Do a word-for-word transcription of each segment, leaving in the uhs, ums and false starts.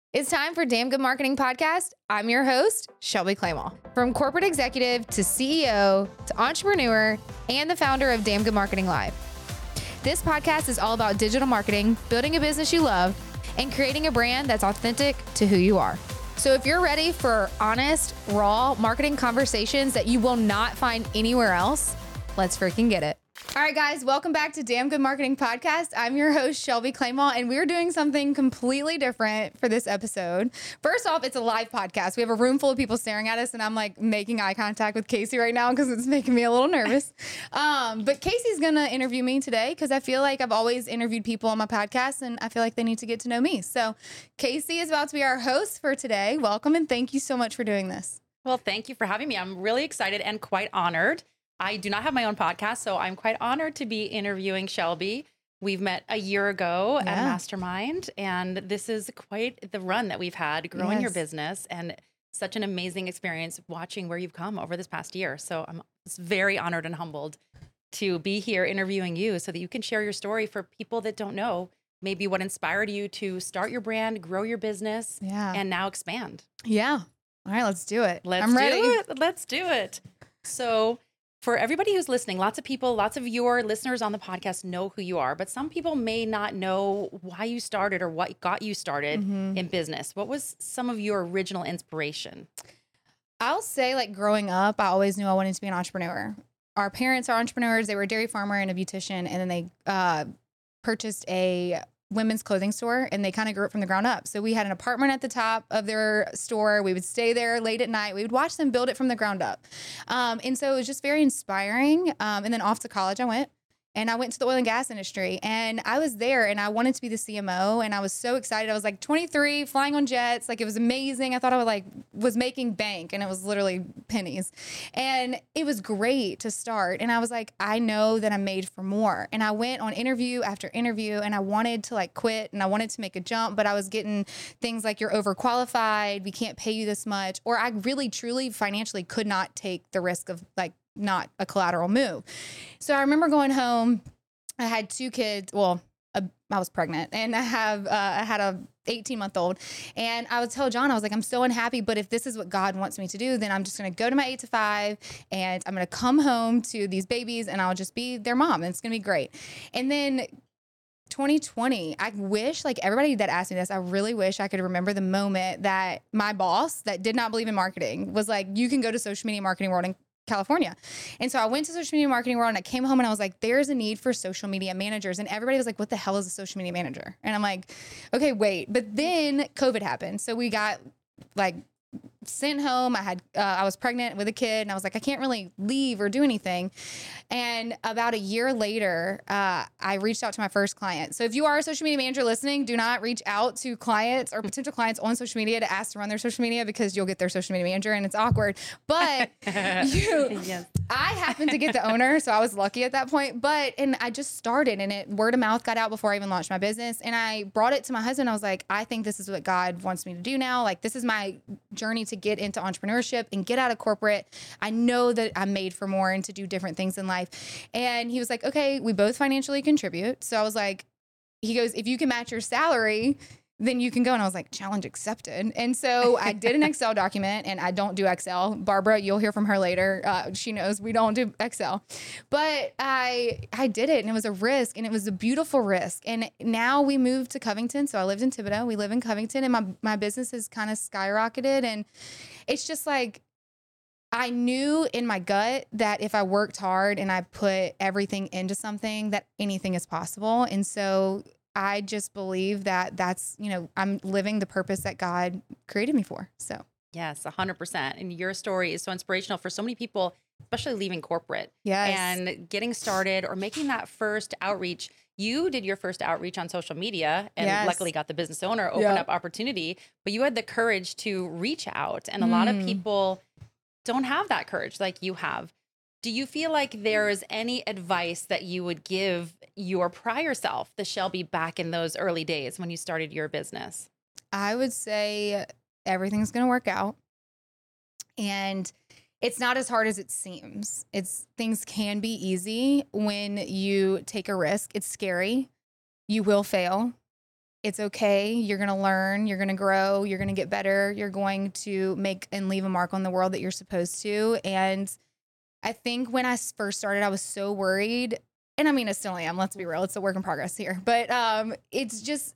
It's time for Damn Good Marketing Podcast. I'm your host, Shelby Claymore. From corporate executive to C E O to entrepreneur and the founder of Damn Good Marketing Live. This podcast is all about digital marketing, building a business you love, and creating a brand that's authentic to who you are. So if you're ready for honest, raw marketing conversations that you will not find anywhere else, let's freaking get it. All right, guys, welcome back to Damn Good Marketing Podcast. I'm your host, Shelby Claymore, and we're doing something completely different for this episode. First off, it's a live podcast. We have a room full of people staring at us, and I'm like making eye contact with Casey right now because it's making me a little nervous. Um, but Casey's going to interview me today because I feel like I've always interviewed people on my podcast, and I feel like they need to get to know me. So Casey is about to be our host for today. Welcome, and thank you so much for doing this. Well, thank you for having me. I'm really excited and quite honored. I do not have my own podcast, so I'm quite honored to be interviewing Shelby. We've met a year ago Yeah. at Mastermind, and this is quite the run that we've had growing Yes. your business, and such an amazing experience watching where you've come over this past year. So I'm very honored and humbled to be here interviewing you so that you can share your story for people that don't know maybe what inspired you to start your brand, grow your business, Yeah. and now expand. Yeah. All right, let's do it. Let's I'm ready. do it. Let's do it. So for everybody who's listening, lots of people, lots of your listeners on the podcast know who you are, but some people may not know why you started or what got you started Mhm. in business. What was some of your original inspiration? I'll say, like, growing up, I always knew I wanted to be an entrepreneur. Our parents are entrepreneurs. They were a dairy farmer and a beautician, and then they uh, purchased a women's clothing store, and they kind of grew it from the ground up. So we had an apartment at the top of their store. We would stay there late at night. We would watch them build it from the ground up. Um, and so it was just very inspiring. Um, and then off to college I went. And I went to the oil and gas industry, and I was there, and I wanted to be the C M O, and I was so excited. I was like twenty-three, flying on jets. Like, it was amazing. I thought I would like was making bank, and it was literally pennies. And it was great to start. And I was like, I know that I'm made for more. And I went on interview after interview, and I wanted to like quit, and I wanted to make a jump, but I was getting things like, you're overqualified, we can't pay you this much. Or I really, truly financially could not take the risk of like not a collateral move. So I remember going home. I had two kids. Well, uh, I was pregnant, and I have uh, I had a eighteen month old. And I would tell John, I was like, I'm so unhappy, but if this is what God wants me to do, then I'm just going to go to my eight to five, and I'm going to come home to these babies, and I'll just be their mom, and it's going to be great. And then twenty twenty, I wish, like everybody that asked me this, I really wish I could remember the moment that my boss that did not believe in marketing was like, you can go to Social Media Marketing World and California. And so I went to Social Media Marketing World, and I came home, and I was like, there's a need for social media managers. And everybody was like, what the hell is a social media manager? And I'm like, okay, wait. But then COVID happened. So we got like sent home. I had, uh, I was pregnant with a kid, and I was like, I can't really leave or do anything. And about a year later, uh, I reached out to my first client. So if you are a social media manager listening, do not reach out to clients or potential clients on social media to ask to run their social media, because you'll get their social media manager, and it's awkward. But you, Yes. I happened to get the owner, so I was lucky at that point. But, and I just started, and it word of mouth got out before I even launched my business. And I brought it to my husband. I was like, I think this is what God wants me to do now. Like, this is my journey to get into entrepreneurship and get out of corporate. I know that I'm made for more and to do different things in life. And he was like, okay, we both financially contribute. So I was like, he goes, if you can match your salary, then you can go. And I was like, challenge accepted. And so I did an Excel document, and I don't do Excel. Barbara, you'll hear from her later. Uh, she knows we don't do Excel, but I, I did it, and it was a risk, and it was a beautiful risk. And now we moved to Covington. So I lived in Thibodaux. We live in Covington, and my, my business has kind of skyrocketed. And it's just like, I knew in my gut that if I worked hard and I put everything into something, that anything is possible. And so I just believe that that's, you know, I'm living the purpose that God created me for. So Yes, one hundred percent. And your story is so inspirational for so many people, especially leaving corporate yes. and getting started or making that first outreach. You did your first outreach on social media, and Yes. luckily got the business owner open Yeah. up opportunity, but you had the courage to reach out. And a lot of Mm. people don't have that courage like you have. Do you feel like there is any advice that you would give your prior self, the Shelby, back in those early days when you started your business? I would say everything's going to work out. And it's not as hard as it seems. It's things can be easy when you take a risk. It's scary. You will fail. it's okay. You're going to learn, you're going to grow, you're going to get better. You're going to make and leave a mark on the world that you're supposed to. And I think when I first started, I was so worried. And I mean, I still am. Let's be real. It's a work in progress here. But um, it's just,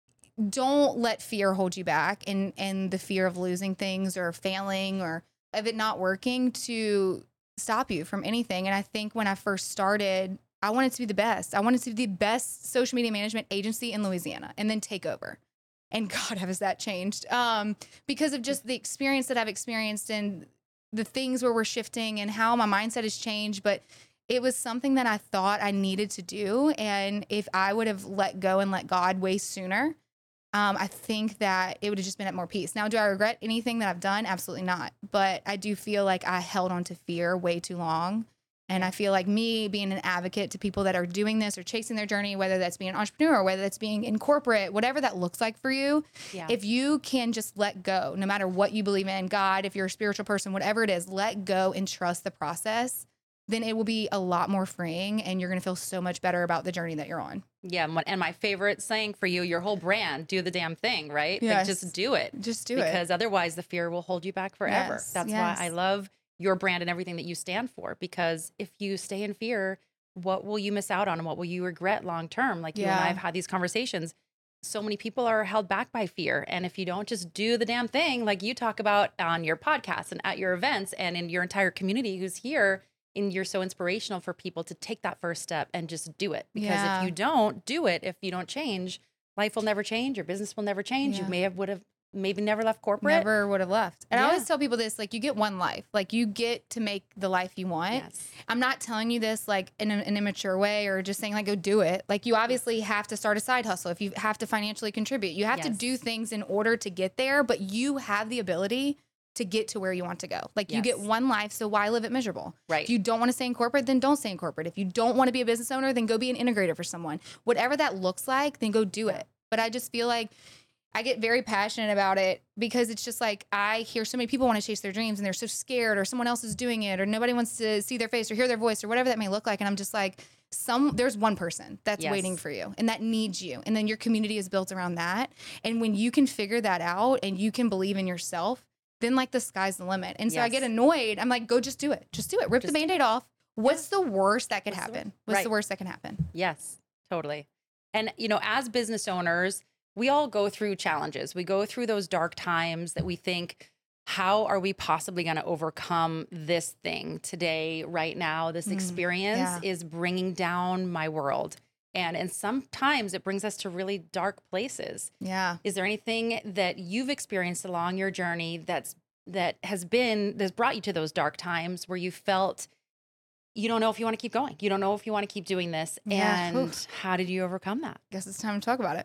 don't let fear hold you back, and, and the fear of losing things or failing or of it not working to stop you from anything. And I think when I first started, I wanted to be the best. I wanted to be the best social media management agency in Louisiana and then take over. And God, has that changed? Um, because of just the experience that I've experienced and the things where we're shifting and how my mindset has changed. But it was something that I thought I needed to do. And if I would have let go and let God way sooner, um, I think that it would have just been at more peace. Now, do I regret anything that I've done? Absolutely not. But I do feel like I held on to fear way too long. And I feel like me being an advocate to people that are doing this or chasing their journey, whether that's being an entrepreneur, whether that's being in corporate, whatever that looks like for you, Yeah. if you can just let go, no matter what you believe in, God, if you're a spiritual person, whatever it is, let go and trust the process, then it will be a lot more freeing and you're going to feel so much better about the journey that you're on. Yeah. And what- and my favorite saying for you, your whole brand, do the damn thing, right? Yes. Like just do it. Just do because it. Because otherwise the fear will hold you back forever. Yes, That's yes. why I love your brand and everything that you stand for. Because if you stay in fear, what will you miss out on and what will you regret long term? Like you and I Yeah. have had these conversations. So many people are held back by fear. And if you don't just do the damn thing, like you talk about on your podcast and at your events and in your entire community who's here, and you're so inspirational for people to take that first step and just do it. Because Yeah. if you don't do it, if you don't change, life will never change. Your business will never change. Yeah. You may have would have maybe never left corporate. Never would have left. And I Yeah. always tell people this, like, you get one life. Like, you get to make the life you want. Yes. I'm not telling you this, like, in a- an immature way or just saying, like, go do it. Like, you obviously have to start a side hustle if you have to financially contribute. You have to Yes. do things in order to get there, but you have the ability to get to where you want to go. Like, you get Yes. one life, so why live it miserable? Right. If you don't want to stay in corporate, then don't stay in corporate. If you don't want to be a business owner, then go be an integrator for someone. Whatever that looks like, then go do it. But I just feel like I get very passionate about it because it's just like I hear so many people want to chase their dreams and they're so scared or someone else is doing it or nobody wants to see their face or hear their voice or whatever that may look like. And I'm just like, some there's one person that's Yes. waiting for you and that needs you. And then your community is built around that. And when you can figure that out and you can believe in yourself, then like the sky's the limit. And so I Yes. get annoyed. I'm like, go just do it. Just do it. Rip Just- the Band-Aid off. What's the worst that could What's the happen? worst? What's Right. the worst that can happen? Yes, totally. And, you know, as business owners, we all go through challenges. We go through those dark times that we think, how are we possibly going to overcome this thing today, right now? This Mm, experience yeah. is bringing down my world. And, and sometimes it brings us to really dark places. Yeah. Is there anything that you've experienced along your journey that's that has been that's brought you to those dark times where you felt you don't know if you want to keep going, you don't know if you want to keep doing this, Yeah. and Oof. how did you overcome that? Guess it's time to talk about it.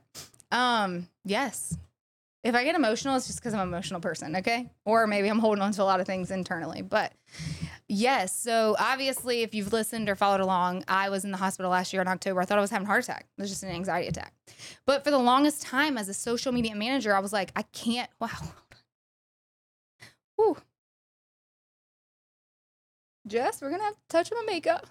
Um, yes. If I get emotional, it's just because I'm an emotional person, okay? Or maybe I'm holding on to a lot of things internally. But yes, so obviously, if you've listened or followed along, I was in the hospital last year in October. I thought I was having a heart attack. It was just an anxiety attack. But for the longest time, as a social media manager, I was like, I can't. Wow. Whew. Jess, we're gonna have to touch my makeup.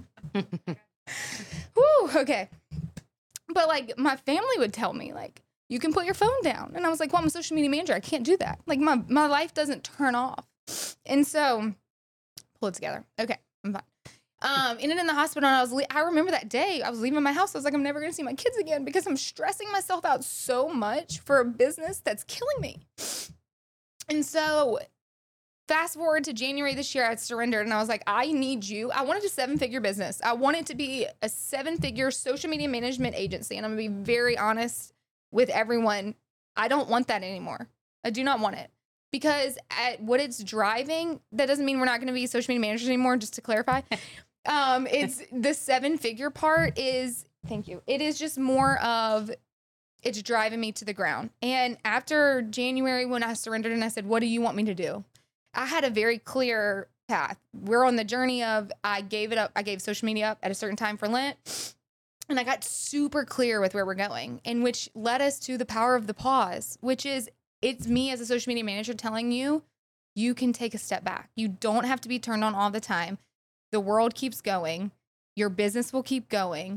Whew, okay. But like my family would tell me, like, you can put your phone down. And I was like, well, I'm a social media manager. I can't do that. Like my, my life doesn't turn off. And so pull it together. Okay, I'm fine. Um, ended in the hospital and I was, le- I remember that day I was leaving my house. I was like, I'm never going to see my kids again because I'm stressing myself out so much for a business that's killing me. And so fast forward to January this year, I surrendered and I was like, I need you. I wanted a seven figure business. I wanted to be a seven figure social media management agency. And I'm going to be very honest with everyone. I don't want that anymore. I do not want it because at what it's driving, that doesn't mean we're not going to be social media managers anymore, just to clarify. um, it's the seven figure part is, thank you. It is just more of, it's driving me to the ground. And after January, when I surrendered and I said, what do you want me to do? I had a very clear path. We're on the journey of, I gave it up. I gave social media up at a certain time for Lent. And I got super clear with where we're going, and which led us to the power of the pause, which is it's me as a social media manager telling you, you can take a step back. You don't have to be turned on all the time. The world keeps going. Your business will keep going.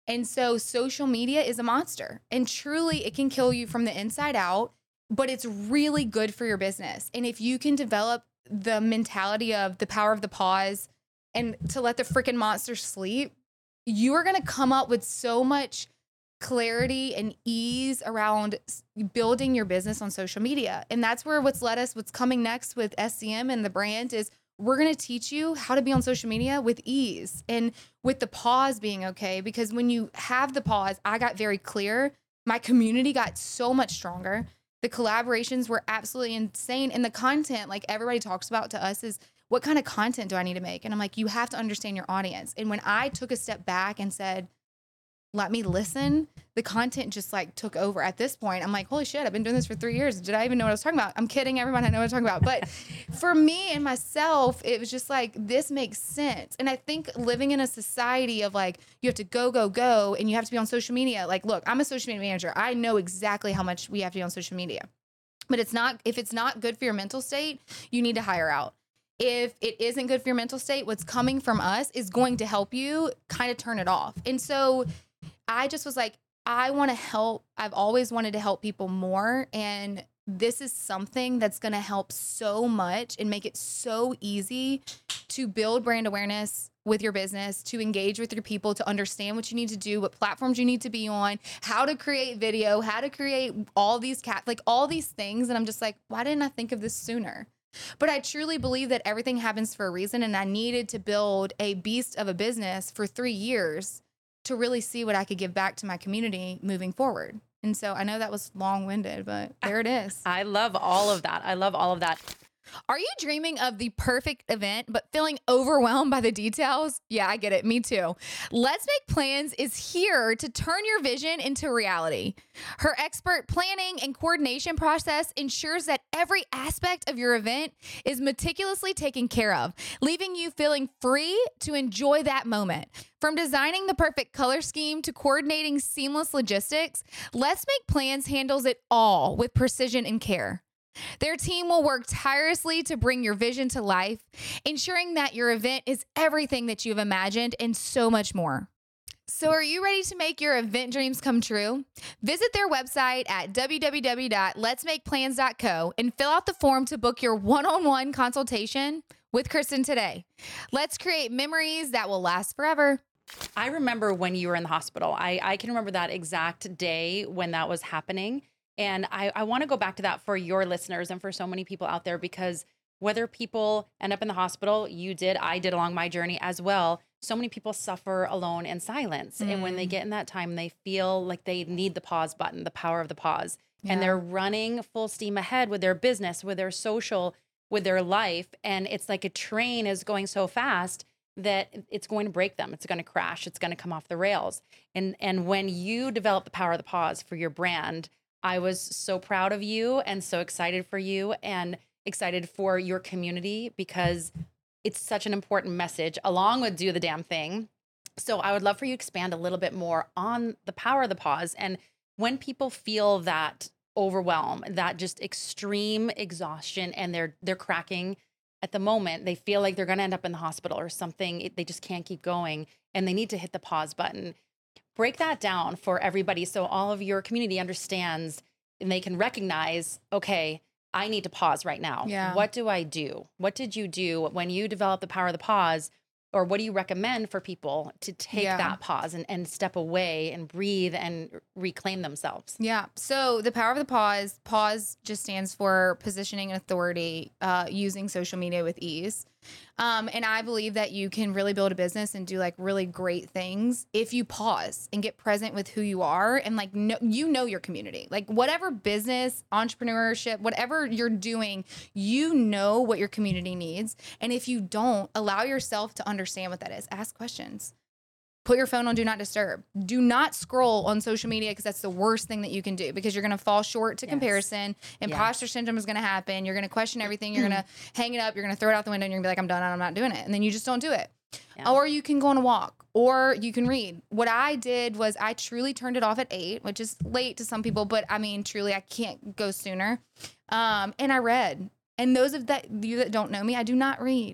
And so social media is a monster, and truly it can kill you from the inside out, but it's really good for your business. And if you can develop the mentality of the power of the pause and to let the freaking monster sleep, you are going to come up with so much clarity and ease around building your business on social media. And that's where what's led us, what's coming next with S C M and the brand is we're going to teach you how to be on social media with ease and with the pause being okay. Because when you have the pause, I got very clear. My community got so much stronger. The collaborations were absolutely insane. And the content, like everybody talks about to us, is what kind of content do I need to make? And I'm like, you have to understand your audience. And when I took a step back and said, let me listen, the content just like took over. At this point, I'm like, holy shit, I've been doing this for three years. Did I even know what I was talking about? I'm kidding, everyone. I know what I'm talking about. But for me and myself, it was just like, this makes sense. And I think living in a society of like, you have to go, go, go, and you have to be on social media. Like, look, I'm a social media manager. I know exactly how much we have to be on social media. But it's not, if it's not good for your mental state, you need to hire out. If it isn't good for your mental state, what's coming from us is going to help you kind of turn it off. And so I just was like, I want to help. I've always wanted to help people more. And this is something that's going to help so much and make it so easy to build brand awareness with your business, to engage with your people, to understand what you need to do, what platforms you need to be on, how to create video, how to create all these cat, like all these things. And I'm just like, why didn't I think of this sooner? But I truly believe that everything happens for a reason. And I needed to build a beast of a business for three years to really see what I could give back to my community moving forward. And so I know that was long-winded, but there it is. I love all of that. I love all of that. Are you dreaming of the perfect event, but feeling overwhelmed by the details? Yeah, I get it. Me too. Let's Make Plans is here to turn your vision into reality. Her expert planning and coordination process ensures that every aspect of your event is meticulously taken care of, leaving you feeling free to enjoy that moment. From designing the perfect color scheme to coordinating seamless logistics, Let's Make Plans handles it all with precision and care. Their team will work tirelessly to bring your vision to life, ensuring that your event is everything that you've imagined and so much more. So are you ready to make your event dreams come true? Visit their website at w w w dot lets make plans dot co and fill out the form to book your one-on-one consultation with Kristen today. Let's create memories that will last forever. I remember when you were in the hospital. I, I can remember that exact day when that was happening. And I, I want to go back to that for your listeners and for so many people out there, because whether people end up in the hospital, you did, I did along my journey as well. So many people suffer alone in silence. Mm. And when they get in that time, they feel like they need the pause button, the power of the pause. Yeah. And they're running full steam ahead with their business, with their social, with their life. And it's like a train is going so fast that it's going to break them. It's going to crash. It's going to come off the rails. And, and when you develop the power of the pause for your brand, I was so proud of you and so excited for you and excited for your community, because it's such an important message along with do the damn thing. So I would love for you to expand a little bit more on the power of the pause. And when people feel that overwhelm, that just extreme exhaustion, and they're, they're cracking at the moment, they feel like they're going to end up in the hospital or something. They just can't keep going and they need to hit the pause button. Break that down for everybody so all of your community understands and they can recognize, okay, I need to pause right now. Yeah. What do I do? What did you do when you developed the power of the pause? Or what do you recommend for people to take yeah. that pause and, and step away and breathe and reclaim themselves? Yeah. So the power of the pause, pause just stands for positioning and authority, uh, using social media with ease. Um, and I believe that you can really build a business and do like really great things if you pause and get present with who you are and like, know, you know, your community, like whatever business, entrepreneurship, whatever you're doing, you know what your community needs. And if you don't, allow yourself to understand what that is. Ask questions. Put your phone on do not disturb. Do not scroll on social media, because that's the worst thing that you can do, because you're going to fall short to yes. comparison. Imposter yes. syndrome is going to happen. You're going to question everything. You're going to hang it up. You're going to throw it out the window and you're going to be like, I'm done. I'm not doing it. And then you just don't do it. Yeah. Or you can go on a walk, or you can read. What I did was I truly turned it off at eight, which is late to some people, but I mean, truly I can't go sooner. Um, and I read. And those of that you that don't know me, I do not read.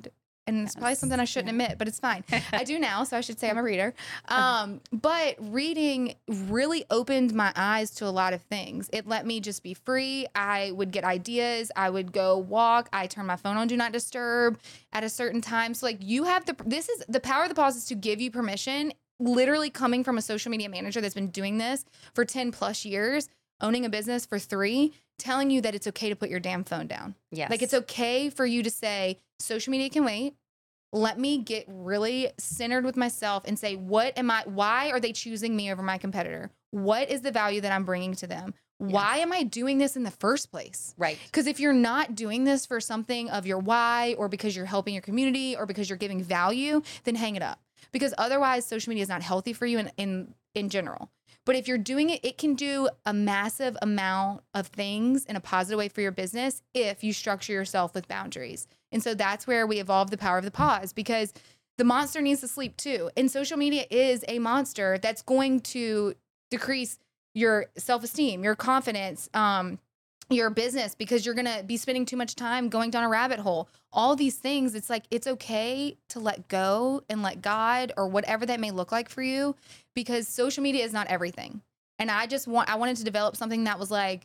And it's probably something I shouldn't yeah. admit, but it's fine. I do now, so I should say I'm a reader. Um, but reading really opened my eyes to a lot of things. It let me just be free. I would get ideas. I would go walk. I turn my phone on Do Not Disturb at a certain time. So like you have the, this is the power of the pause is to give you permission, literally coming from a social media manager that's been doing this for ten plus years, owning a business for three, telling you that it's okay to put your damn phone down. Yes. Like it's okay for you to say, social media can wait. Let me get really centered with myself and say, what am I, why are they choosing me over my competitor? What is the value that I'm bringing to them? Yes. Why am I doing this in the first place? Right. Because if you're not doing this for something of your why, or because you're helping your community, or because you're giving value, then hang it up. Because otherwise social media is not healthy for you in, in, in general. But if you're doing it, it can do a massive amount of things in a positive way for your business if you structure yourself with boundaries. And so that's where we evolve the power of the pause, because the monster needs to sleep too. And social media is a monster that's going to decrease your self-esteem, your confidence, um, your business, because you're going to be spending too much time going down a rabbit hole. All these things, it's like, it's okay to let go and let God, or whatever that may look like for you, because social media is not everything. And I just want, I wanted to develop something that was like,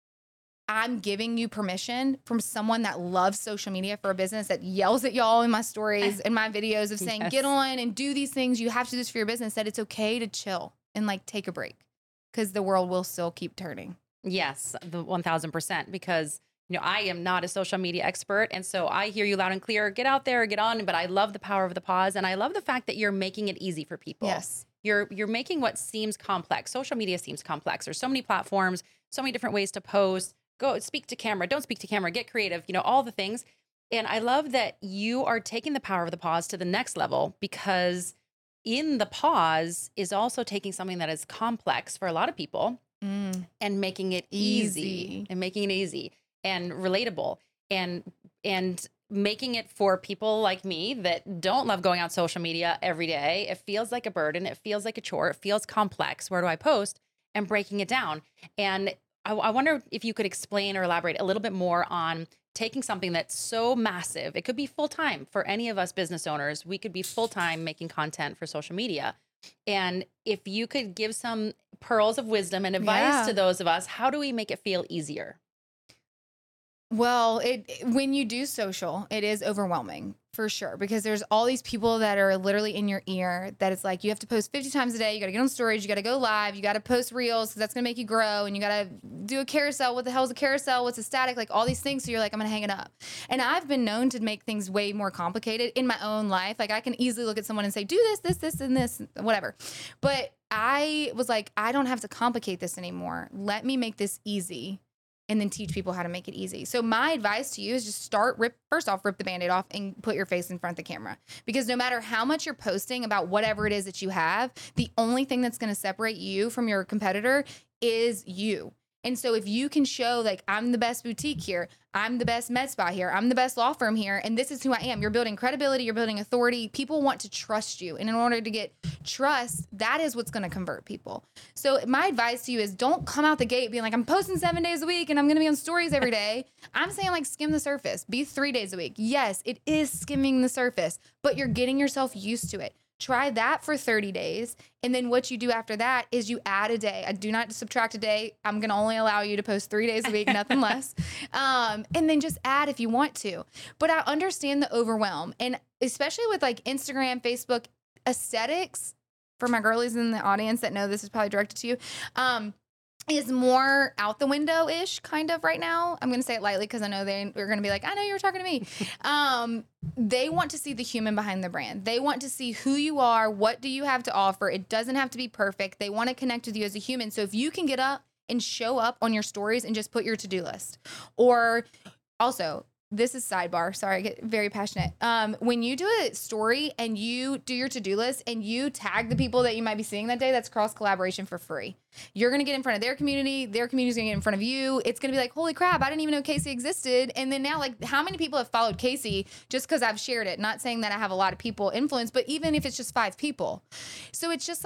I'm giving you permission from someone that loves social media for a business, that yells at y'all in my stories and my videos of saying, yes, get on and do these things. You have to do this for your business, that it's okay to chill and like take a break, because the world will still keep turning. Yes, the one thousand percent, because, you know, I am not a social media expert. And so I hear you loud and clear, get out there, get on. But I love the power of the pause. And I love the fact that you're making it easy for people. Yes. You're, you're making what seems complex. Social media seems complex. There's so many platforms, so many different ways to post, go speak to camera, don't speak to camera, get creative, you know, all the things. And I love that you are taking the power of the pause to the next level, because in the pause is also taking something that is complex for a lot of people, mm. and making it easy, easy and making it easy and relatable, and, and making it for people like me that don't love going on social media every day. It feels like a burden. It feels like a chore. It feels complex. Where do I post? And breaking it down. And I, I wonder if you could explain or elaborate a little bit more on taking something that's so massive. It could be full-time for any of us business owners. We could be full-time making content for social media. And if you could give some pearls of wisdom and advice yeah. to those of us, how do we make it feel easier? Well, it when you do social, it is overwhelming for sure, because there's all these people that are literally in your ear, that it's like, you have to post fifty times a day. You got to get on stories. You got to go live. You got to post reels, because that's going to make you grow. And you got to do a carousel. What the hell is a carousel? What's a static? Like all these things. So you're like, I'm going to hang it up. And I've been known to make things way more complicated in my own life. Like I can easily look at someone and say, do this, this, this, and this, whatever. But I was like, I don't have to complicate this anymore. Let me make this easy, and then teach people how to make it easy. So my advice to you is just start, rip, first off, rip the Band-Aid off and put your face in front of the camera. Because no matter how much you're posting about whatever it is that you have, the only thing that's going to separate you from your competitor is you. And so if you can show like, I'm the best boutique here, I'm the best med spa here, I'm the best law firm here, and this is who I am. You're building credibility, you're building authority. People want to trust you. And in order to get trust, that is what's going to convert people. So my advice to you is don't come out the gate being like, I'm posting seven days a week and I'm going to be on stories every day. I'm saying like skim the surface, be three days a week. Yes, it is skimming the surface, but you're getting yourself used to it. Try that for thirty days. And then what you do after that is you add a day. I do not subtract a day. I'm going to only allow you to post three days a week, nothing less. Um, and then just add if you want to. But I understand the overwhelm. And especially with like Instagram, Facebook, aesthetics, for my girlies in the audience that know this is probably directed to you, um, is more out the window-ish kind of right now. I'm going to say it lightly because I know they're going to be like, I know you were talking to me. Um, they want to see the human behind the brand. They want to see who you are. What do you have to offer? It doesn't have to be perfect. They want to connect with you as a human. So if you can get up and show up on your stories and just put your to-do list, or also, this is sidebar. Sorry, I get very passionate. Um, when you do a story and you do your to-do list and you tag the people that you might be seeing that day, that's cross collaboration for free. You're going to get in front of their community. Their community is going to get in front of you. It's going to be like, holy crap, I didn't even know Casey existed. And then now, like, how many people have followed Casey just because I've shared it? Not saying that I have a lot of people influence, but even if it's just five people. So it's just like,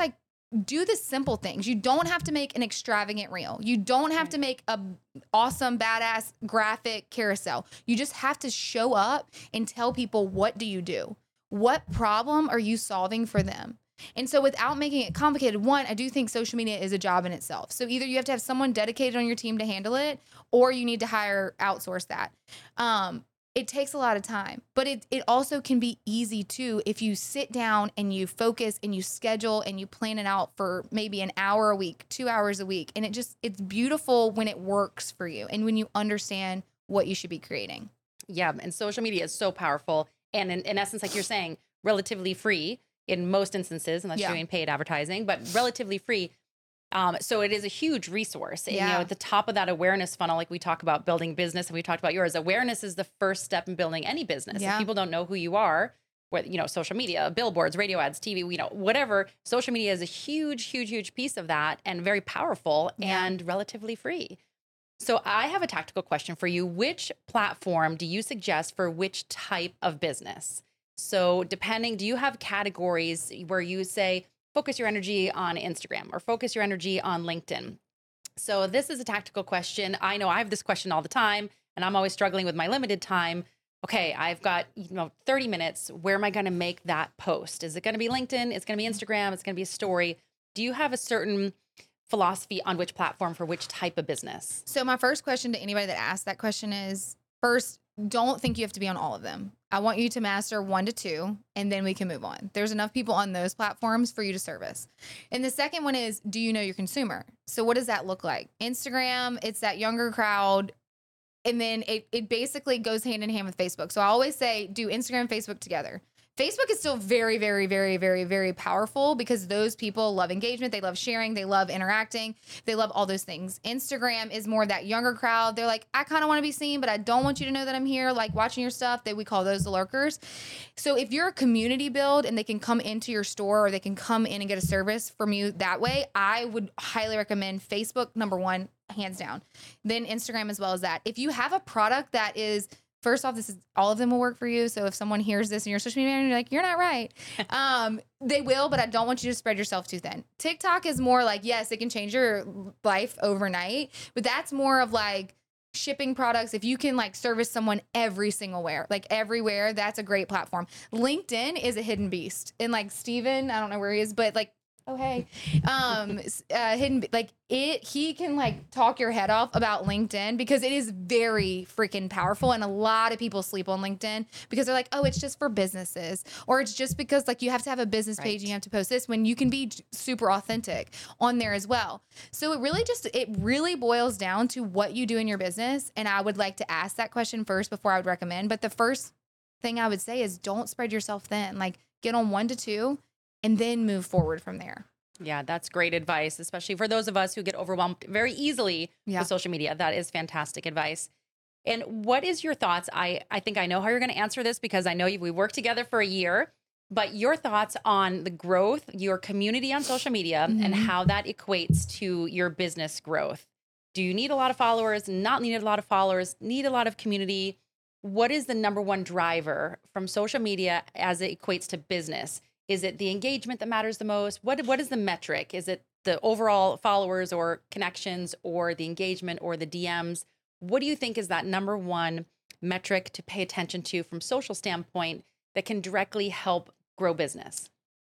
do the simple things. You don't have to make an extravagant reel. You don't have to make a awesome, badass graphic carousel. You just have to show up and tell people, what do you do? What problem are you solving for them? And so without making it complicated, one, I do think social media is a job in itself. So either you have to have someone dedicated on your team to handle it, or you need to hire, outsource that. Um, It takes a lot of time, but it, it also can be easy too if you sit down and you focus and you schedule and you plan it out for maybe an hour a week, two hours a week. And it just, it's beautiful when it works for you and when you understand what you should be creating. Yeah. And social media is so powerful. And in, in essence, like you're saying, relatively free in most instances, unless Yeah. you're doing paid advertising, but relatively free. Um, so it is a huge resource. And, Yeah. you know, at the top of that awareness funnel, like we talk about building business and we talked about yours, awareness is the first step in building any business. Yeah. If people don't know who you are, whether, you know, social media, billboards, radio ads, T V, you know, whatever, social media is a huge, huge, huge piece of that and very powerful Yeah. and relatively free. So I have a tactical question for you. Which platform do you suggest for which type of business? So depending, do you have categories where you say, focus your energy on Instagram or focus your energy on LinkedIn? So this is a tactical question. I know I have this question all the time and I'm always struggling with my limited time. Okay, I've got, you know, thirty minutes. Where am I going to make that post? Is it going to be LinkedIn? It's going to be Instagram. It's going to be a story. Do you have a certain philosophy on which platform for which type of business? So my first question to anybody that asks that question is, first, don't think you have to be on all of them. I want you to master one to two, and then we can move on. There's enough people on those platforms for you to service. And the second one is, do you know your consumer? So what does that look like? Instagram, it's that younger crowd. And then it, it basically goes hand in hand with Facebook. So I always say, do Instagram and Facebook together. Facebook is still very, very, very, very, very powerful because those people love engagement. They love sharing. They love interacting. They love all those things. Instagram is more that younger crowd. They're like, I kind of want to be seen, but I don't want you to know that I'm here, like watching your stuff. That we call those the lurkers. So if you're a community build and they can come into your store or they can come in and get a service from you that way, I would highly recommend Facebook, number one, hands down. Then Instagram as well as that. If you have a product that is, first off, this is all of them will work for you. So if someone hears this in your social media and you're like, you're not right, um, they will, but I don't want you to spread yourself too thin. TikTok is more like, yes, it can change your life overnight, but that's more of like shipping products. If you can like service someone every single where, like everywhere, that's a great platform. LinkedIn is a hidden beast. And like Steven, I don't know where he is, but like, oh, hey, um, uh, hidden, like it, he can like talk your head off about LinkedIn because it is very freaking powerful. And a lot of people sleep on LinkedIn because they're like, oh, it's just for businesses, or it's just because like you have to have a business page Right. and you have to post this, when you can be super authentic on there as well. So it really just, it really boils down to what you do in your business. And I would like to ask that question first before I would recommend. But the first thing I would say is don't spread yourself thin, like get on one to two and then move forward from there. Yeah, that's great advice, especially for those of us who get overwhelmed very easily Yeah. with social media. That is fantastic advice. And what is your thoughts? I, I think I know how you're going to answer this because I know you, we worked together for a year, but your thoughts on the growth, your community on social media, Mhm. and how that equates to your business growth. Do you need a lot of followers? Not need a lot of followers? Need a lot of community? What is the number one driver from social media as it equates to business? Is it the engagement that matters the most? What What is the metric? Is it the overall followers or connections or the engagement or the D Ms? What do you think is that number one metric to pay attention to from social standpoint that can directly help grow business?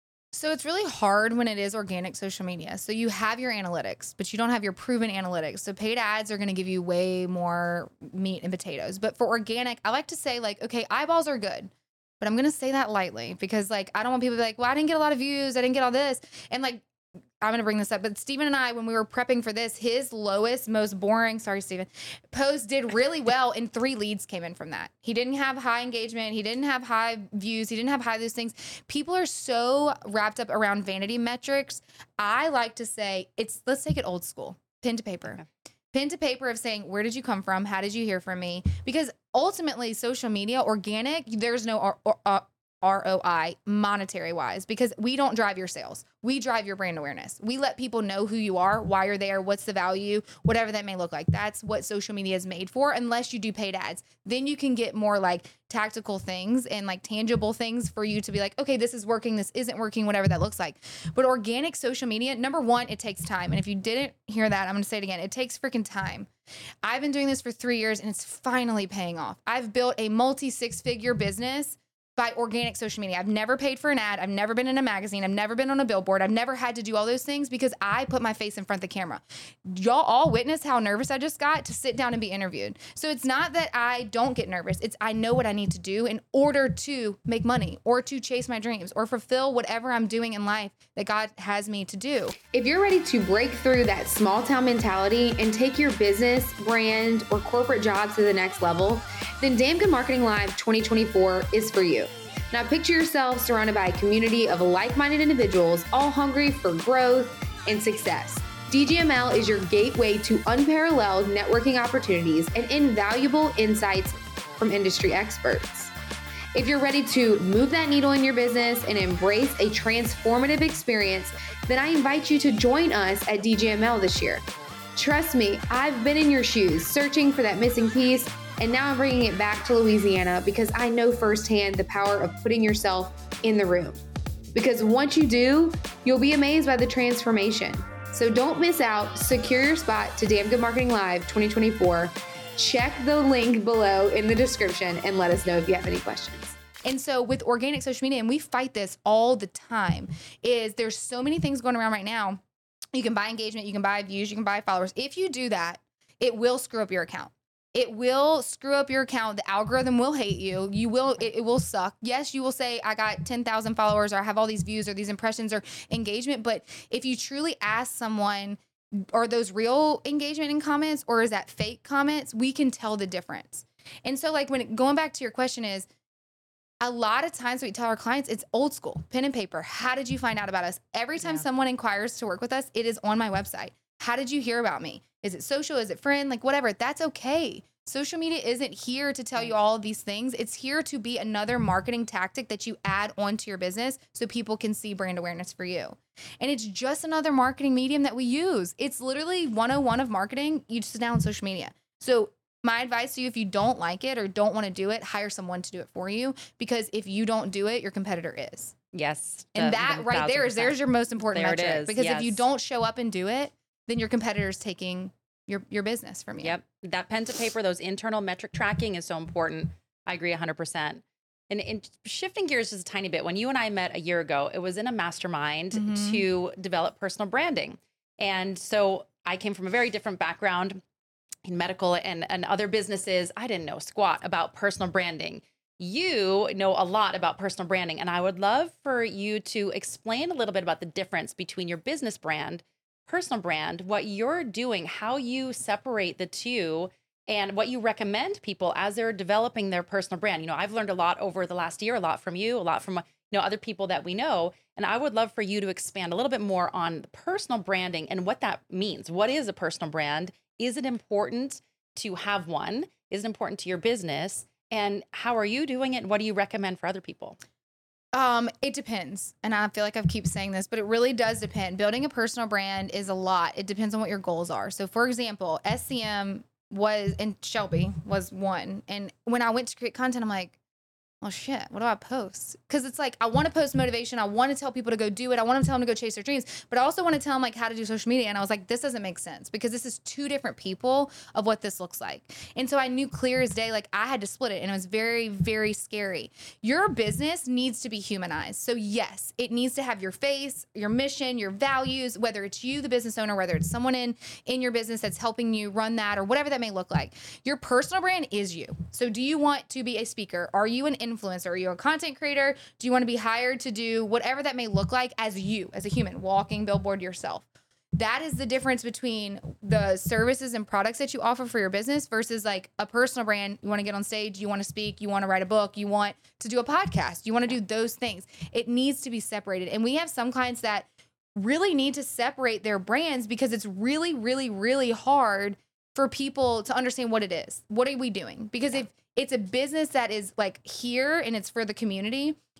So it's really hard when it is organic social media. So you have your analytics, but you don't have your proven analytics. So paid ads are going to give you way more meat and potatoes. But for organic, I like to say like, okay, eyeballs are good. But I'm going to say that lightly because like, I don't want people to be like, well, I didn't get a lot of views. I didn't get all this. And like, I'm going to bring this up, but Steven and I, when we were prepping for this, his lowest, most boring, sorry, Steven, post did really well and three leads came in from that. He didn't have high engagement. He didn't have high views. He didn't have high those things. People are so wrapped up around vanity metrics. I like to say it's, let's take it old school, pen to paper. Okay. Pen to paper of saying, where did you come from? How did you hear from me? Because ultimately social media, organic, there's no, or, or, uh, R O I, monetary wise, because we don't drive your sales. We drive your brand awareness. We let people know who you are, why you're there, what's the value, whatever that may look like. That's what social media is made for, unless you do paid ads. Then you can get more like tactical things and like tangible things for you to be like, okay, this is working, this isn't working, whatever that looks like. But organic social media, number one, it takes time. And if you didn't hear that, I'm going to say it again. It takes freaking time. I've been doing this for three years and it's finally paying off. I've built a multi six figure business by organic social media. I've never paid for an ad. I've never been in a magazine. I've never been on a billboard. I've never had to do all those things because I put my face in front of the camera. Y'all all witness how nervous I just got to sit down and be interviewed. So it's not that I don't get nervous. It's I know what I need to do in order to make money or to chase my dreams or fulfill whatever I'm doing in life that God has me to do. If you're ready to break through that small town mentality and take your business, brand, or corporate job to the next level, then Damn Good Marketing Live twenty twenty-four is for you. Now picture yourself surrounded by a community of like-minded individuals, all hungry for growth and success. D G M L is your gateway to unparalleled networking opportunities and invaluable insights from industry experts. If you're ready to move that needle in your business and embrace a transformative experience, then I invite you to join us at D G M L this year. Trust me, I've been in your shoes searching for that missing piece, and now I'm bringing it back to Louisiana because I know firsthand the power of putting yourself in the room. Because once you do, you'll be amazed by the transformation. So don't miss out. Secure your spot to Damn Good Marketing Live twenty twenty-four. Check the link below in the description and let us know if you have any questions. And so with organic social media, and we fight this all the time, is there's so many things going around right now. You can buy engagement, you can buy views, you can buy followers. If you do that, it will screw up your account. It will screw up your account. The algorithm will hate you. You will, it, it will suck. Yes, you will say, I got ten thousand followers or I have all these views or these impressions or engagement. But if you truly ask someone, are those real engagement and comments or is that fake comments? We can tell the difference. And so like when it, going back to your question is, a lot of times we tell our clients it's old school, pen and paper. How did you find out about us? Every time yeah. someone inquires to work with us, it is on my website. How did you hear about me? Is it social? Is it friend? Like whatever. That's okay. Social media isn't here to tell you all of these things. It's here to be another marketing tactic that you add onto your business so people can see brand awareness for you. And it's just another marketing medium that we use. It's literally one oh one of marketing. You just now on social media. So my advice to you, if you don't like it or don't want to do it, hire someone to do it for you. Because if you don't do it, your competitor is. Yes. And that right there is, there's your most important there metric. It is. Because yes. if you don't show up and do it, then your competitor's taking your your business from you. Yep. That pen to paper, those internal metric tracking is so important. I agree one hundred percent. And, and shifting gears just a tiny bit, when you and I met a year ago, it was in a mastermind mm-hmm. to develop personal branding. And so I came from a very different background in medical and, and other businesses. I didn't know squat about personal branding. You know a lot about personal branding. And I would love for you to explain a little bit about the difference between your business brand, personal brand, what you're doing, how you separate the two, and what you recommend people as they're developing their personal brand. You know, I've learned a lot over the last year, a lot from you, a lot from, you know, other people that we know. And I would love for you to expand a little bit more on personal branding and what that means. What is a personal brand? Is it important to have one? Is it important to your business? And how are you doing it? And what do you recommend for other people? Um, it depends. And I feel like I keep saying this, but it really does depend. Building a personal brand is a lot. It depends on what your goals are. So for example, S C M was, and Shelby was one. And when I went to create content, I'm like, well, shit, what do I post? Because it's like, I want to post motivation. I want to tell people to go do it. I want to tell them to go chase their dreams, but I also want to tell them like how to do social media. And I was like, this doesn't make sense because this is two different people of what this looks like. And so I knew clear as day, like I had to split it, and it was very, very scary. Your business needs to be humanized. So yes, it needs to have your face, your mission, your values, whether it's you, the business owner, whether it's someone in, in your business that's helping you run that or whatever that may look like. Your personal brand is you. So do you want to be a speaker? Are you an influencer? Are you a content creator? Do you want to be hired to do whatever that may look like as you, as a human, walking billboard yourself? That is the difference between the services and products that you offer for your business versus like a personal brand. You want to get on stage, you want to speak, you want to write a book, you want to do a podcast, you want to do those things. It needs to be separated. And we have some clients that really need to separate their brands because it's really, really, really hard for people to understand what it is. What are we doing? Because if it's a business that is like here and it's for the community,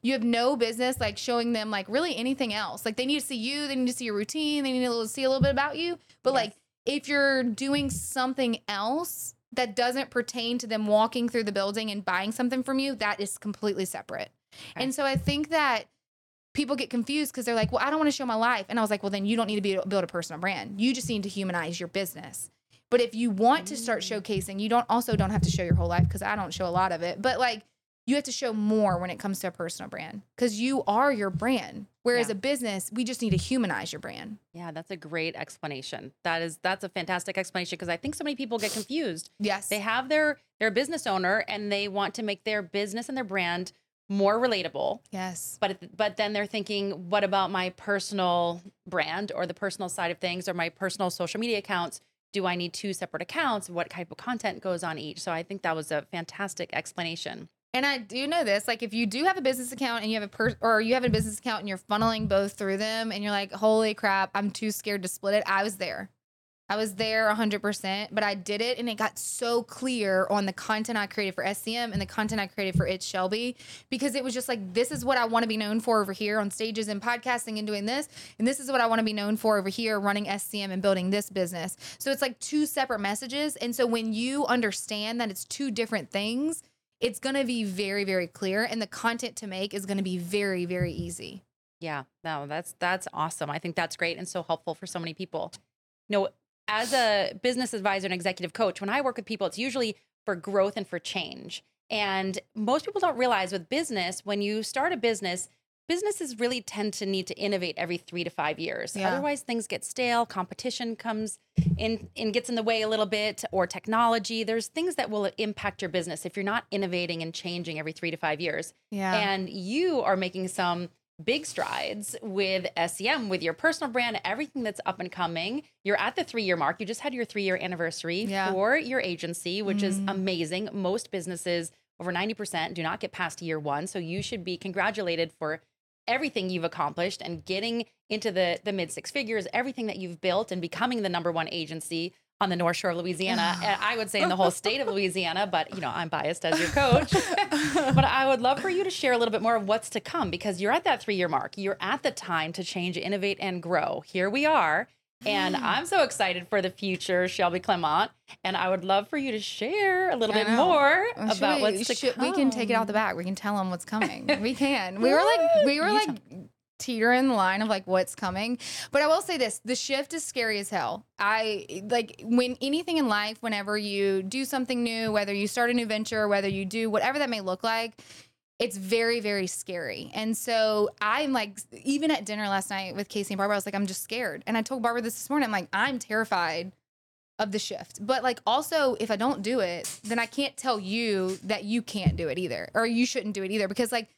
you have no business like showing them like really anything else. Like they need to see you, they need to see your routine, they need to see a little bit about you. But yes. like if you're doing something else that doesn't pertain to them walking through the building and buying something from you, that is completely separate. Okay. And so I think that people get confused because they're like, well, I don't want to show my life. And I was like, well, then you don't need to be, build a personal brand. You just need to humanize your business. But if you want to start showcasing, you don't also don't have to show your whole life, because I don't show a lot of it. But like you have to show more when it comes to a personal brand, because you are your brand. Whereas yeah. a business, we just need to humanize your brand. Yeah, that's a great explanation. That is, that's a fantastic explanation, because I think so many people get confused. Yes. They have their, their business owner and they want to make their business and their brand more relatable. Yes. But, but then they're thinking, what about my personal brand or the personal side of things or my personal social media accounts? Do I need two separate accounts? What type of content goes on each? So I think that was a fantastic explanation. And I do know this, like if you do have a business account and you have a per or you have a business account and you're funneling both through them and you're like, holy crap, I'm too scared to split it. I was there. I was there one hundred percent, but I did it and it got so clear on the content I created for S C M and the content I created for It's Shelby, because it was just like, this is what I want to be known for over here on stages and podcasting and doing this. And this is what I want to be known for over here running S C M and building this business. So it's like two separate messages. And so when you understand that it's two different things, it's going to be very, very clear. And the content to make is going to be very, very easy. Yeah, no, that's, that's awesome. I think that's great and so helpful for so many people. You know, as a business advisor and executive coach, when I work with people, it's usually for growth and for change. And most people don't realize with business, when you start a business, businesses really tend to need to innovate every three to five years. Yeah. Otherwise, things get stale. Competition comes in and gets in the way a little bit, or technology. There's things that will impact your business if you're not innovating and changing every three to five years. Yeah. And you are making some big strides with S C M, with your personal brand, everything that's up and coming. You're at the three-year mark. You just had your three-year anniversary yeah. for your agency, which mm. is amazing. Most businesses, over ninety percent, do not get past year one. So you should be congratulated for everything you've accomplished and getting into the, the mid six figures, everything that you've built and becoming the number one agency on the North Shore of Louisiana. And I would say in the whole state of Louisiana, but you know, I'm biased as your coach. But I would love for you to share a little bit more of what's to come, because you're at that three-year mark. You're at the time to change, innovate, and grow. Here we are. And I'm so excited for the future, Shelby Clement. And I would love for you to share a little bit more well, about we, what's to should, come. We can take it out the back. We can tell them what's coming. We can. We were like, we were You like tell- teetering the line of like what's coming. But I will say this, the shift is scary as hell. I like when anything in life, whenever you do something new, whether you start a new venture, whether you do whatever that may look like, it's very, very scary. And so I'm like, even at dinner last night with Casey and Barbara, I was like, I'm just scared. And I told Barbara this this morning, I'm like, I'm terrified of the shift. But like, also, if I don't do it, then I can't tell you that you can't do it either, or you shouldn't do it either. Because like,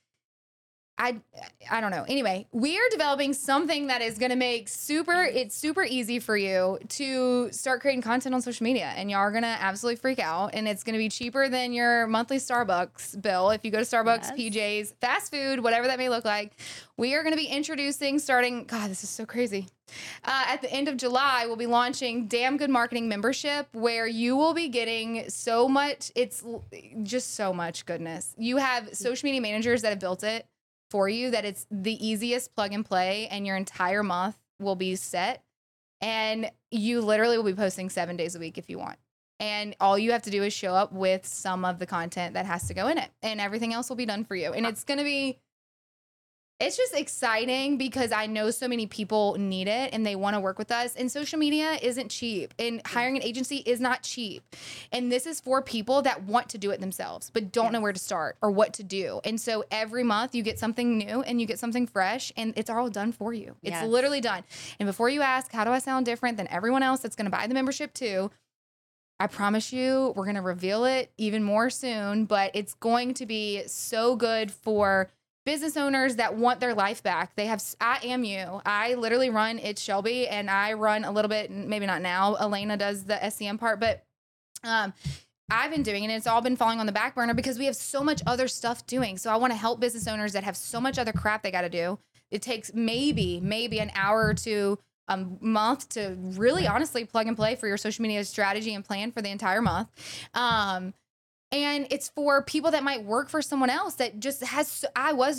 I, I don't know. Anyway, we are developing something that is going to make super, it's super easy for you to start creating content on social media, and y'all are going to absolutely freak out. And it's going to be cheaper than your monthly Starbucks bill. If you go to Starbucks, yes. P J's, fast food, whatever that may look like, we are going to be introducing starting, God, this is so crazy. Uh, at the end of July, we'll be launching Damn Good Marketing membership, where you will be getting so much. It's just so much goodness. You have social media managers that have built it for you, that it's the easiest plug and play, and your entire month will be set. And you literally will be posting seven days a week if you want. And all you have to do is show up with some of the content that has to go in it, and everything else will be done for you. And it's going to be, it's just exciting because I know so many people need it and they want to work with us. And social media isn't cheap, and hiring an agency is not cheap. And this is for people that want to do it themselves, but don't yes. know where to start or what to do. And so every month you get something new and you get something fresh, and it's all done for you. It's yes. literally done. And before you ask, how do I sound different than everyone else that's going to buy the membership too? I promise you, we're going to reveal it even more soon, but it's going to be so good for business owners that want their life back. They have, I am you. I literally run It's Shelby, and I run a little bit, maybe not now. Elena does the S C M part, but um, I've been doing it, and it's all been falling on the back burner because we have so much other stuff doing. So I want to help business owners that have so much other crap they got to do. It takes maybe, maybe an hour or two a month to really honestly plug and play for your social media strategy and plan for the entire month. Um, And it's for people that might work for someone else that just has, I was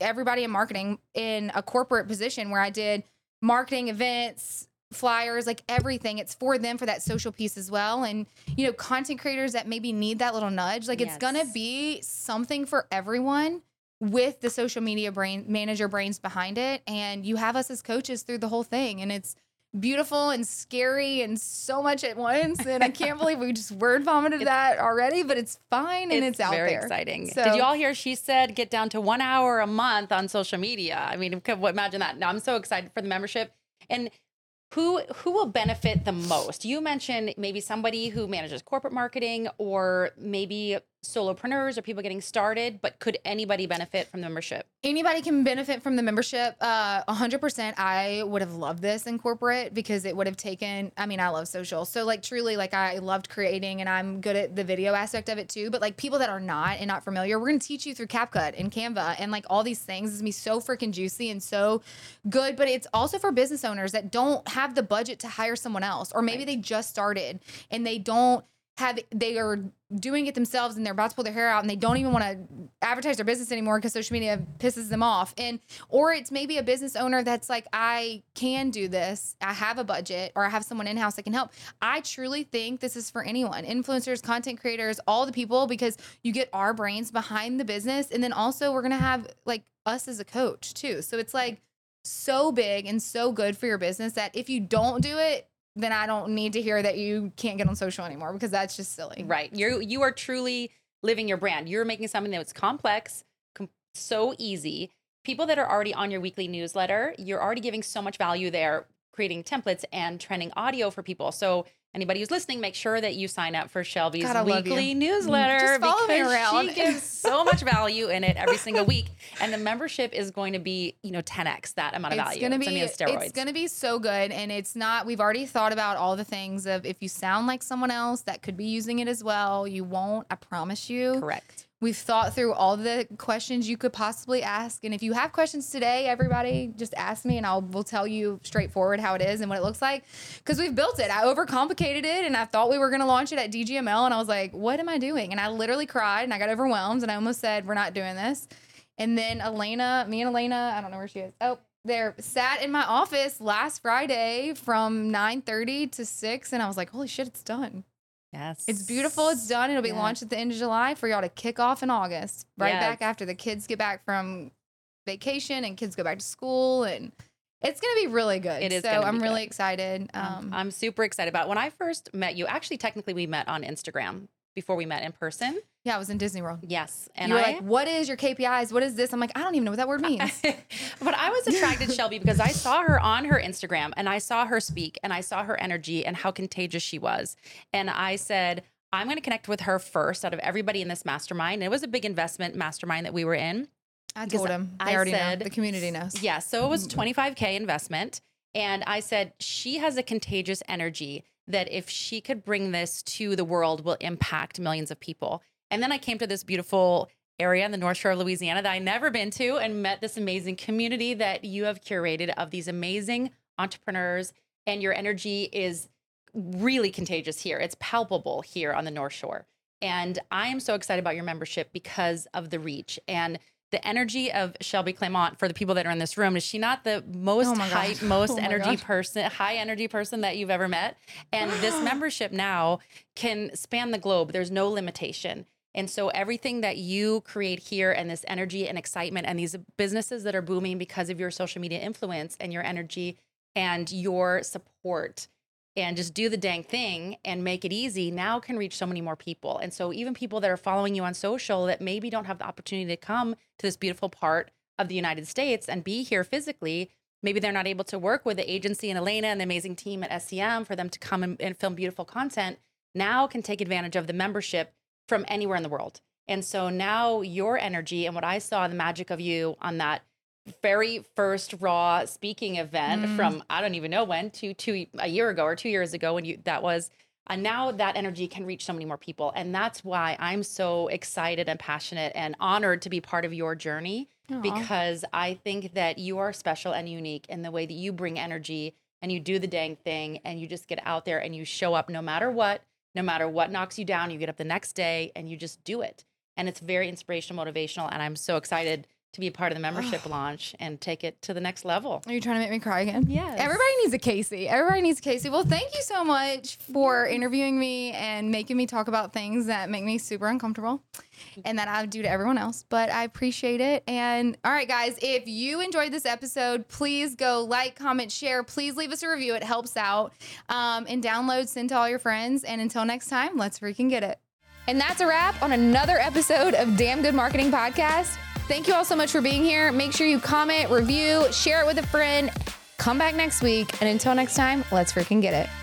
everybody in marketing in a corporate position where I did marketing, events, flyers, like everything. It's for them for that social piece as well. And, you know, content creators that maybe need that little nudge, like it's Yes. going to be something for everyone with the social media brain manager brains behind it. And you have us as coaches through the whole thing. And it's beautiful and scary and so much at once. And I can't believe we just word vomited that already, but it's fine and it's, out very there. exciting. So, Did you all hear? She said get down to one hour a month on social media. I mean, could- imagine that. Now I'm so excited for the membership. And who who will benefit the most? You mentioned maybe somebody who manages corporate marketing, or maybe solopreneurs or people getting started, but could anybody benefit from the membership? Anybody can benefit from the membership. Uh, one hundred percent. I would have loved this in corporate because it would have taken, I mean, I love social. So like truly, like I loved creating and I'm good at the video aspect of it too. But like people that are not and not familiar, we're going to teach you through CapCut and Canva and like all these things. It's going to be so freaking juicy and so good. But it's also for business owners that don't have the budget to hire someone else, or maybe Right. they just started and they don't have, they are doing it themselves and they're about to pull their hair out and they don't even want to advertise their business anymore because social media pisses them off. And, or it's maybe a business owner that's like, I can do this. I have a budget, or I have someone in-house that can help. I truly think this is for anyone, influencers, content creators, all the people, because you get our brains behind the business. And then also we're going to have like us as a coach too. So it's like so big and so good for your business that if you don't do it, then I don't need to hear that you can't get on social anymore, because that's just silly. Right. You're you are truly living your brand. You're making something that's complex, com- so easy. People that are already on your weekly newsletter, you're already giving so much value there, creating templates and trending audio for people. So anybody who's listening, make sure that you sign up for Shelby's God, I love weekly you. newsletter, Just follow me because around. she gives so much value in it every single week. And the membership is going to be, you know, ten X that amount of It's value. gonna It's be gonna be on steroids. it's gonna be so good, and it's not. We've already thought about all the things of if you sound like someone else that could be using it as well, you won't. I promise you. Correct. We've thought through all the questions you could possibly ask, and if you have questions today, everybody just ask me, and I'll will tell you straightforward how it is and what it looks like, because we've built it. I overcomplicated it, and I thought we were gonna launch it at D G M L, and I was like, what am I doing? And I literally cried, and I got overwhelmed, and I almost said, we're not doing this. And then Elena, me and Elena, I don't know where she is. Oh, there, sat in my office last Friday from nine thirty to six, and I was like, holy shit, it's done. Yes. It's beautiful. It's done. It'll be Yeah. launched at the end of July for y'all to kick off in August, right Yes. back after the kids get back from vacation and kids go back to school, and it's gonna be really good. It is So gonna be I'm really good. excited. Um, Um, I'm super excited about it. When I first met you. Actually, technically, we met on Instagram before we met in person. yeah, I was in Disney World. Yes, and you were I, like, "What is your K P Is? What is this?" I'm like, "I don't even know what that word means." but I was attracted to Shelby because I saw her on her Instagram and I saw her speak and I saw her energy and how contagious she was. And I said, I'm going to connect with her first out of everybody in this mastermind. And it was a big investment mastermind that we were in. I Because told him. They I already said- know. The community knows. Yeah, so it was twenty-five K investment. And I said, she has a contagious energy that if she could bring this to the world will impact millions of people. And then I came to this beautiful area in the North Shore of Louisiana that I'd never been to and met this amazing community that you have curated of these amazing entrepreneurs. And your energy is really contagious here. It's palpable here on the North Shore. And I am so excited about your membership because of the reach and the energy of Shelby Clement. For the people that are in this room, is she not the most Oh my high, God. most Oh my energy God. person, high energy person that you've ever met? And this membership now can span the globe. There's no limitation. And so everything that you create here and this energy and excitement and these businesses that are booming because of your social media influence and your energy and your support and just do the dang thing and make it easy now can reach so many more people. And so even people that are following you on social that maybe don't have the opportunity to come to this beautiful part of the United States and be here physically, maybe they're not able to work with the agency and Elena and the amazing team at S C M for them to come and, and film beautiful content, now can take advantage of the membership from anywhere in the world. And so now your energy and what I saw, the magic of you on that very first raw speaking event Mm. from I don't even know when to two a year ago or two years ago when you that was and now that energy can reach so many more people. And that's why I'm so excited and passionate and honored to be part of your journey, Aw. because I think that you are special and unique in the way that you bring energy and you do the dang thing and you just get out there and you show up no matter what, no matter what knocks you down, you get up the next day and you just do it. And it's very inspirational, motivational. And I'm so excited to be a part of the membership launch and take it to the next level. Are you trying to make me cry again? Yes. Everybody needs a Casey. Everybody needs a Casey. Well, thank you so much for interviewing me and making me talk about things that make me super uncomfortable and that I do to everyone else. But I appreciate it. And all right, guys, if you enjoyed this episode, please go like, comment, share. Please leave us a review. It helps out. Um, and download, send to all your friends. And until next time, let's freaking get it. And that's a wrap on another episode of Damn Good Marketing Podcast. Thank you all so much for being here. Make sure you comment, review, share it with a friend. Come back next week. And until next time, let's freaking get it.